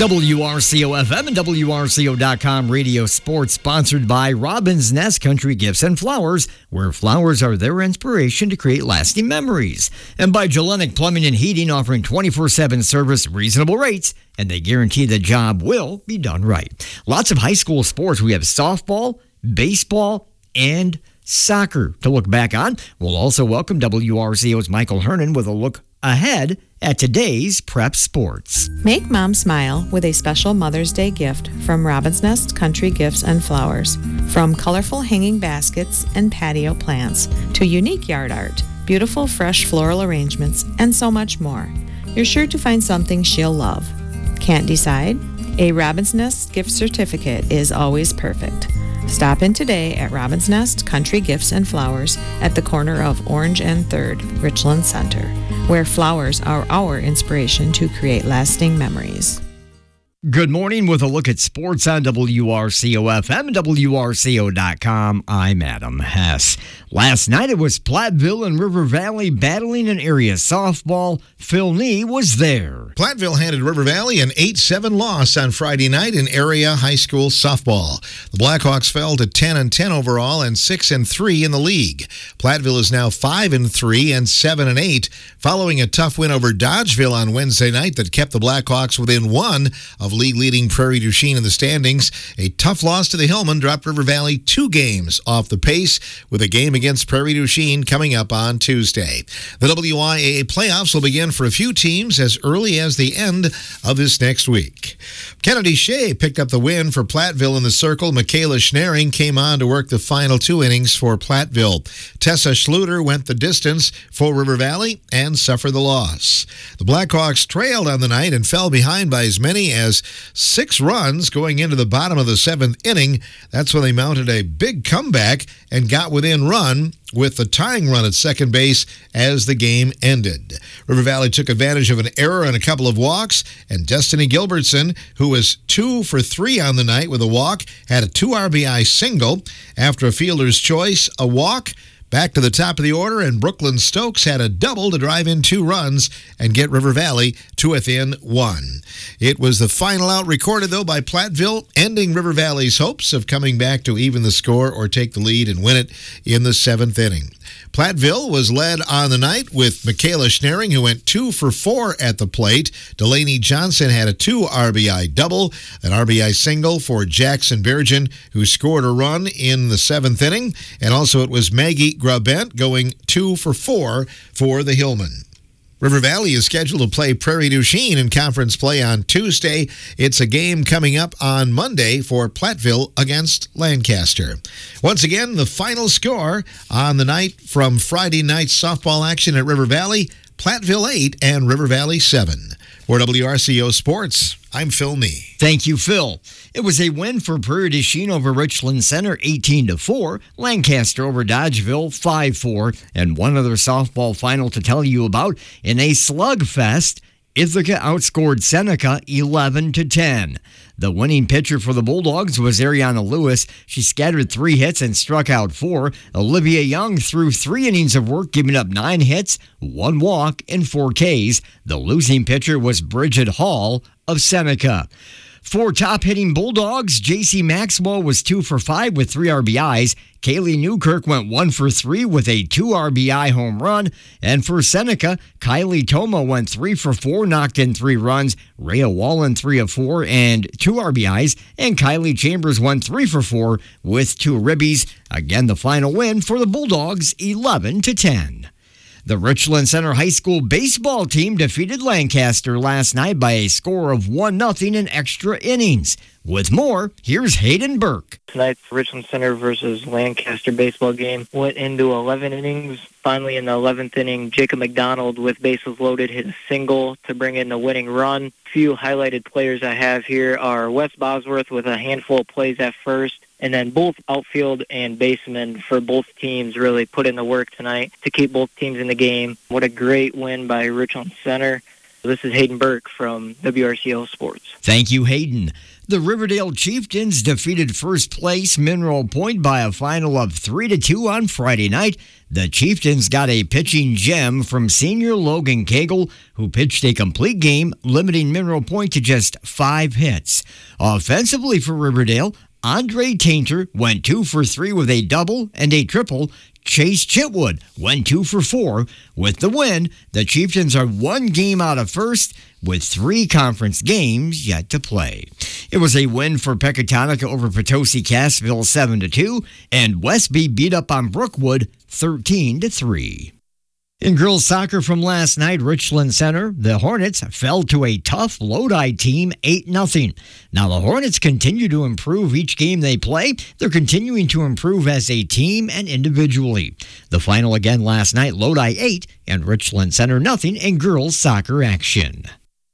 WRCO-FM and WRCO.com radio sports sponsored by Robin's Nest Country Gifts and Flowers, where flowers are their inspiration to create lasting memories. And by Jelenic Plumbing and Heating, offering 24/7 service, reasonable rates, and they guarantee the job will be done right. Lots of high school sports. We have softball, baseball, and soccer to look back on. We'll also welcome WRCO's Michael Hernan with a look ahead at today's prep sports. Make mom smile with a special Mother's Day gift from Robin's Nest Country Gifts and Flowers. From colorful hanging baskets and patio plants to unique yard art, beautiful fresh floral arrangements, and so much more. You're sure to find something she'll love. Can't decide? A Robin's Nest gift certificate is always perfect. Stop in today at Robin's Nest Country Gifts and Flowers at the corner of Orange and 3rd, Richland Center, where flowers are our inspiration to create lasting memories. Good morning with a look at sports on WRCO-FM and WRCO.com. I'm Adam Hess. Last night it was Platteville and River Valley battling in area softball. Phil Nee was there. Platteville handed River Valley an 8-7 loss on Friday night in area high school softball. The Blackhawks fell to 10-10 overall and 6-3 in the league. Platteville is now 5-3 and 7-8 following a tough win over Dodgeville on Wednesday night that kept the Blackhawks within one of league-leading Prairie du Chien in the standings. A tough loss to the Hillmen dropped River Valley 2 games off the pace, with a game against Prairie du Chien coming up on Tuesday. The WIAA playoffs will begin for a few teams as early as the end of this next week. Kennedy Shea picked up the win for Platteville in the circle. Michaela Schneering came on to work the final 2 innings for Platteville. Tessa Schluter went the distance for River Valley and suffered the loss. The Blackhawks trailed on the night and fell behind by as many as 6 runs going into the bottom of the 7th inning. That's when they mounted a big comeback and got within run with the tying run at second base as the game ended. River Valley took advantage of an error and a couple of walks, and Destiny Gilbertson, who was 2 for 3 on the night with a walk, had a 2 RBI single. After a fielder's choice, a walk, back to the top of the order, and Brooklyn Stokes had a double to drive in 2 runs and get River Valley to within 1. It was the final out recorded, though, by Platteville, ending River Valley's hopes of coming back to even the score or take the lead and win it in the 7th inning. Platteville was led on the night with Michaela Schneering, who went 2 for 4 at the plate. Delaney Johnson had a 2 RBI double, an RBI single for Jackson Bergen, who scored a run in the 7th inning. And also it was Maggie Grabent going 2 for 4 for the Hillmen. River Valley is scheduled to play Prairie du Chien in conference play on Tuesday. It's a game coming up on Monday for Platteville against Lancaster. Once again, the final score on the night from Friday night softball action at River Valley, Platteville 8 and River Valley 7. For WRCO Sports, I'm Phil Nee. Thank you, Phil. It was a win for Prairie du Chien over Richland Center, 18-4. Lancaster over Dodgeville, 5-4. And one other softball final to tell you about. In a slugfest, Ithaca outscored Seneca 11-10. The winning pitcher for the Bulldogs was Ariana Lewis. She scattered 3 hits and struck out 4. Olivia Young threw 3 innings of work, giving up 9 hits, 1 walk, and 4 Ks. The losing pitcher was Bridget Hall of Seneca. For top-hitting Bulldogs, J.C. Maxwell was 2 for 5 with 3 RBIs. Kaylee Newkirk went 1 for 3 with a 2 RBI home run. And for Seneca, Kylie Toma went 3 for 4, knocked in 3 runs. Rhea Wallen 3 of 4 and 2 RBIs. And Kylie Chambers went 3 for 4 with 2 ribbies. Again, the final win for the Bulldogs, 11-10. The Richland Center High School baseball team defeated Lancaster last night by a score of 1-0 in extra innings. With more, here's Hayden Burke. Tonight's Richland Center versus Lancaster baseball game went into 11 innings. Finally, in the 11th inning, Jacob McDonald, with bases loaded, hit a single to bring in the winning run. Few highlighted players I have here are Wes Bosworth with a handful of plays at first, and then both outfield and basemen for both teams really put in the work tonight to keep both teams in the game. What a great win by Richland Center. This is Hayden Burke from WRCO Sports. Thank you, Hayden. The Riverdale Chieftains defeated first place Mineral Point by a final of 3-2 on Friday night. The Chieftains got a pitching gem from senior Logan Cagle, who pitched a complete game, limiting Mineral Point to just 5 hits. Offensively for Riverdale, Andre Tainter went 2 for 3 with a double and a triple. Chase Chitwood went 2 for 4. With the win, the Chieftains are 1 game out of first with 3 conference games yet to play. It was a win for Pecatonica over Potosi Cassville 7-2, and Westby beat up on Brookwood 13-3. In girls soccer from last night, Richland Center, the Hornets fell to a tough Lodi team 8-0. Now the Hornets continue to improve each game they play. They're continuing to improve as a team and individually. The final again last night, Lodi 8 and Richland Center 0 in girls soccer action.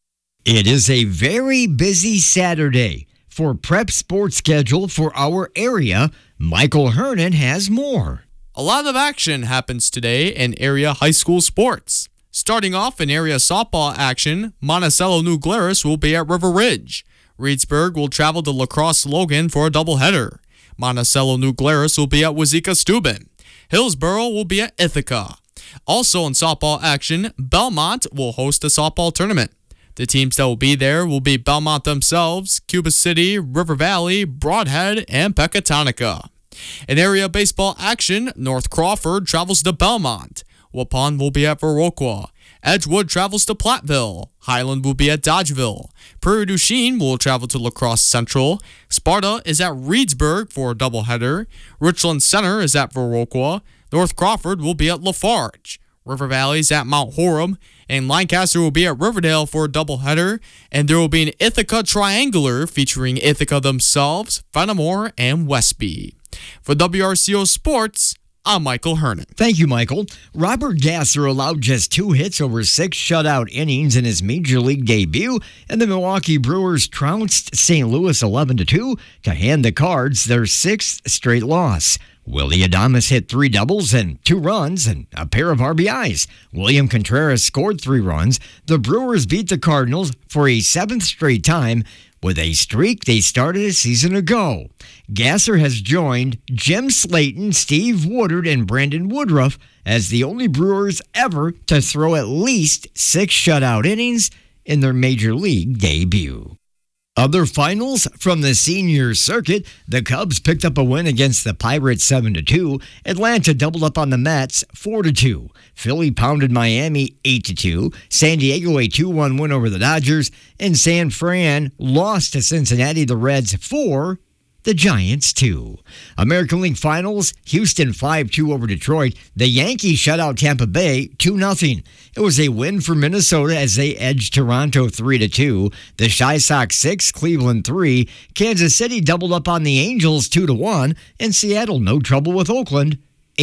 It is a very busy Saturday. For Prep Sports schedule for our area, Michael Hernan has more. A lot of action happens today in area high school sports. Starting off in area softball action, Monticello New Glarus will be at River Ridge. Reedsburg will travel to La Crosse Logan for a doubleheader. Monticello New Glarus will be at Wazeeka Steuben. Hillsboro will be at Ithaca. Also in softball action, Belmont will host a softball tournament. The teams that will be there will be Belmont themselves, Cuba City, River Valley, Broadhead, and Pecatonica. In area baseball action, North Crawford travels to Belmont. Waupun will be at Viroqua. Edgewood travels to Platteville. Highland will be at Dodgeville. Prairie du Chien will travel to La Crosse Central. Sparta is at Reedsburg for a doubleheader. Richland Center is at Viroqua. North Crawford will be at Lafarge. River Valley is at Mount Horeb. And Lancaster will be at Riverdale for a doubleheader. And there will be an Ithaca Triangular featuring Ithaca themselves, Fenimore, and Westby. For WRCO Sports, I'm Michael Hernan. Thank you, Michael. Robert Gasser allowed just 2 hits over 6 shutout innings in his Major League debut, and the Milwaukee Brewers trounced St. Louis 11-2 to hand the Cards their 6th straight loss. Willie Adames hit 3 doubles and 2 runs and a pair of RBIs. William Contreras scored 3 runs. The Brewers beat the Cardinals for a 7th straight time with a streak they started a season ago. Gasser has joined Jim Slayton, Steve Woodard, and Brandon Woodruff as the only Brewers ever to throw at least 6 shutout innings in their Major League debut. Other finals from the senior circuit, the Cubs picked up a win against the Pirates 7-2. Atlanta doubled up on the Mets 4-2. Philly pounded Miami 8-2. San Diego a 2-1 win over the Dodgers. And San Fran lost to Cincinnati, the Reds 4, the Giants 2. American League Finals, Houston 5-2 over Detroit. The Yankees shut out Tampa Bay 2-0. It was a win for Minnesota as they edged Toronto 3-2. The Chi Sox 6, Cleveland 3. Kansas City doubled up on the Angels 2-1. And Seattle no trouble with Oakland.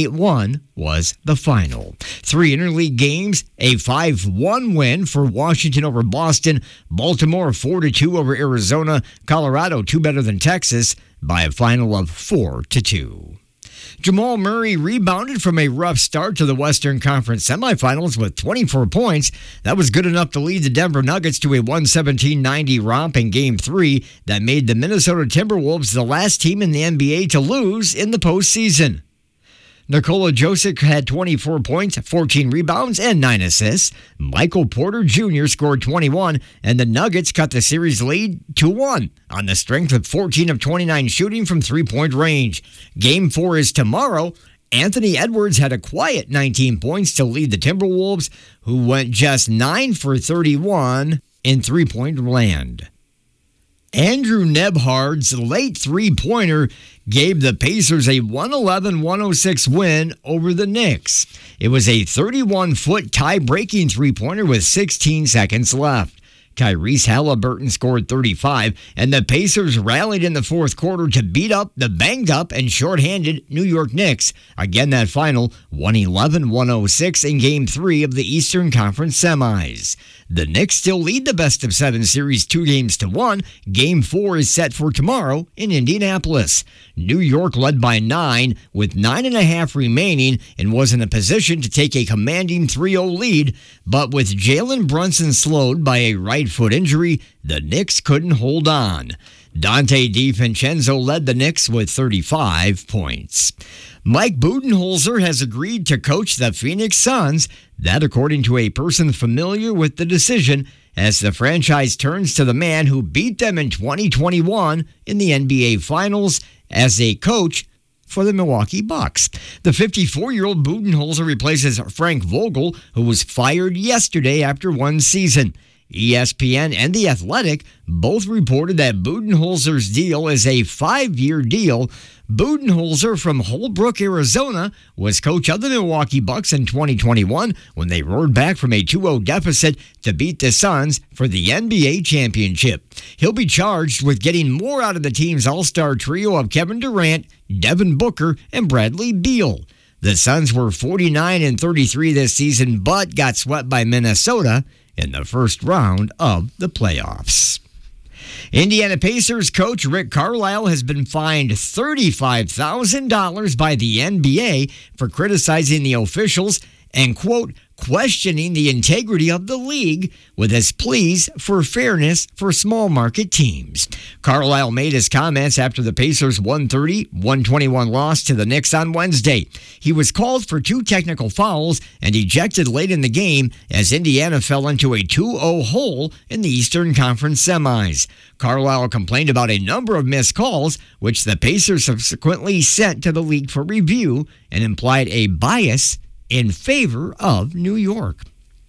8-1 was the final. 3 interleague games, a 5-1 win for Washington over Boston, Baltimore 4-2 over Arizona, Colorado 2 better than Texas by a final of 4-2. Jamal Murray rebounded from a rough start to the Western Conference semifinals with 24 points. That was good enough to lead the Denver Nuggets to a 117-90 romp in Game 3 that made the Minnesota Timberwolves the last team in the NBA to lose in the postseason. Nikola Jokic had 24 points, 14 rebounds, and 9 assists. Michael Porter Jr. scored 21, and the Nuggets cut the series lead to 1 on the strength of 14 of 29 shooting from three-point range. Game 4 is tomorrow. Anthony Edwards had a quiet 19 points to lead the Timberwolves, who went just 9 for 31 in three-point land. Andrew Nebhard's late three-pointer gave the Pacers a 111-106 win over the Knicks. It was a 31-foot tie-breaking three-pointer with 16 seconds left. Tyrese Halliburton scored 35, and the Pacers rallied in the fourth quarter to beat up the banged-up and shorthanded New York Knicks. Again, that final 111-106 in Game 3 of the Eastern Conference Semis. The Knicks still lead the best-of-7 series 2-1. Game 4 is set for tomorrow in Indianapolis. New York led by 9 with 9.5 remaining and was in a position to take a commanding 3-0 lead, but with Jalen Brunson slowed by a right foot injury, the Knicks couldn't hold on. Dante DiVincenzo led the Knicks with 35 points. Mike Budenholzer has agreed to coach the Phoenix Suns, that according to a person familiar with the decision, as the franchise turns to the man who beat them in 2021 in the NBA Finals as a coach for the Milwaukee Bucks. The 54-year-old Budenholzer replaces Frank Vogel, who was fired yesterday after one season. ESPN and The Athletic both reported that Budenholzer's deal is a 5-year deal. Budenholzer from Holbrook, Arizona, was coach of the Milwaukee Bucks in 2021 when they roared back from a 2-0 deficit to beat the Suns for the NBA championship. He'll be charged with getting more out of the team's all-star trio of Kevin Durant, Devin Booker, and Bradley Beal. The Suns were 49-33 this season, but got swept by Minnesota in the first round of the playoffs. Indiana Pacers coach Rick Carlisle has been fined $35,000 by the NBA for criticizing the officials and, quote, questioning the integrity of the league with his pleas for fairness for small market teams. Carlisle made his comments after the Pacers' 130-121 loss to the Knicks on Wednesday. He was called for 2 technical fouls and ejected late in the game as Indiana fell into a 2-0 hole in the Eastern Conference semis. Carlisle complained about a number of missed calls, which the Pacers subsequently sent to the league for review, and implied a bias in favor of New York.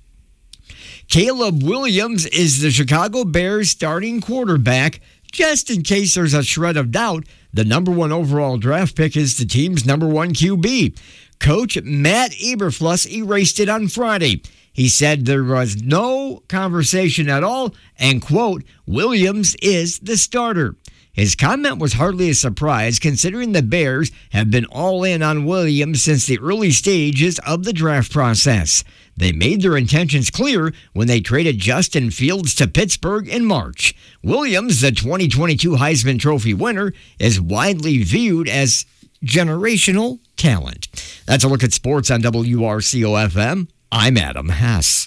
Caleb Williams is the Chicago Bears starting quarterback. Just in case there's a shred of doubt, the number 1 overall draft pick is the team's number 1 QB. Coach Matt Eberflus erased it on Friday. He said there was no conversation at all and, quote, Williams is the starter. His comment was hardly a surprise considering the Bears have been all in on Williams since the early stages of the draft process. They made their intentions clear when they traded Justin Fields to Pittsburgh in March. Williams, the 2022 Heisman Trophy winner, is widely viewed as generational talent. That's a look at sports on WRCO-FM. I'm Adam Hess.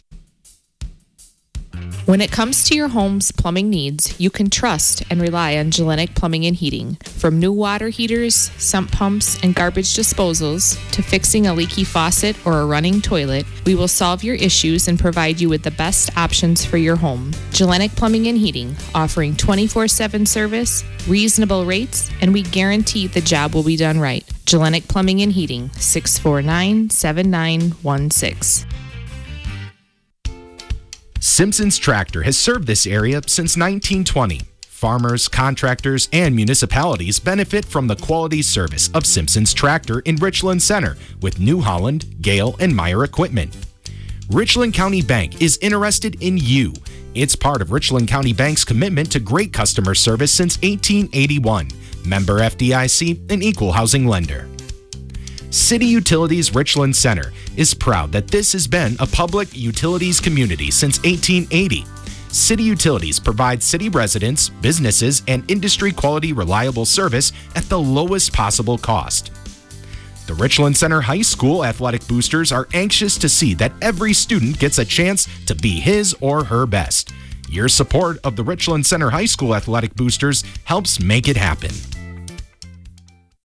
When it comes to your home's plumbing needs, you can trust and rely on Gellenic Plumbing and Heating. From new water heaters, sump pumps, and garbage disposals to fixing a leaky faucet or a running toilet, we will solve your issues and provide you with the best options for your home. Gellenic Plumbing and Heating, offering 24/7 service, reasonable rates, and we guarantee the job will be done right. Gellenic Plumbing and Heating, 649-7916. Simpson's Tractor has served this area since 1920. Farmers, contractors, and municipalities benefit from the quality service of Simpson's Tractor in Richland Center with New Holland, Gale, and Meyer equipment. Richland County Bank is interested in you. It's part of Richland County Bank's commitment to great customer service since 1881. Member FDIC, an equal housing lender. City Utilities Richland Center is proud that this has been a public utilities community since 1880. City Utilities provides city residents, businesses, and industry quality reliable service at the lowest possible cost. The Richland Center High School Athletic Boosters are anxious to see that every student gets a chance to be his or her best. Your support of the Richland Center High School Athletic Boosters helps make it happen.